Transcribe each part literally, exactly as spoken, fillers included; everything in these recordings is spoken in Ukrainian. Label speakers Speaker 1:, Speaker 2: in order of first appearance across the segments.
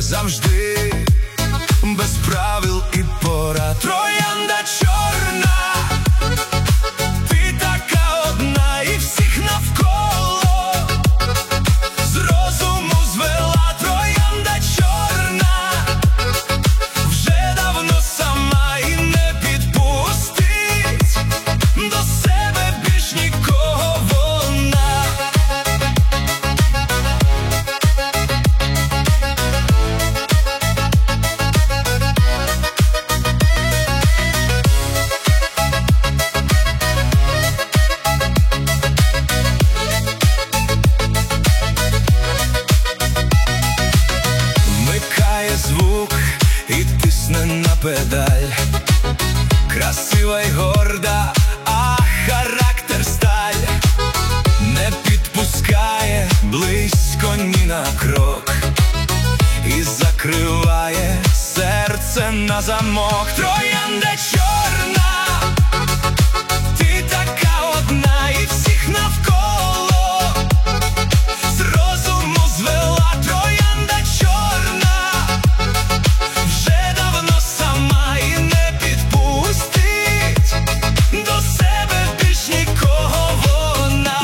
Speaker 1: завжди, без правил і порад. Троянда чорна, ти така одна і всіх навколо з розуму звела. Троянда чорна, вже давно сама і не підпустить до себе більш нікого вона. Вмикає звук і тисне на педаль. Красива й горда, а характер сталь. Не підпускає близько ні на крок і закриває серце на замок. Троянда чорна, ти така одна і всіх навколо з розуму звела. Троянда чорна, вже давно сама і не підпустить до себе більш нікого вона.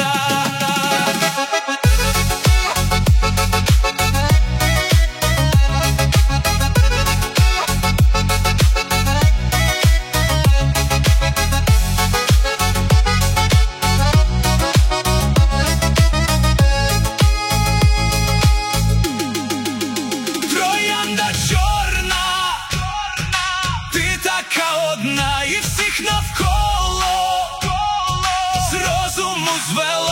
Speaker 1: Троянда чорна, ти така одна і всіх навколо з розуму звела.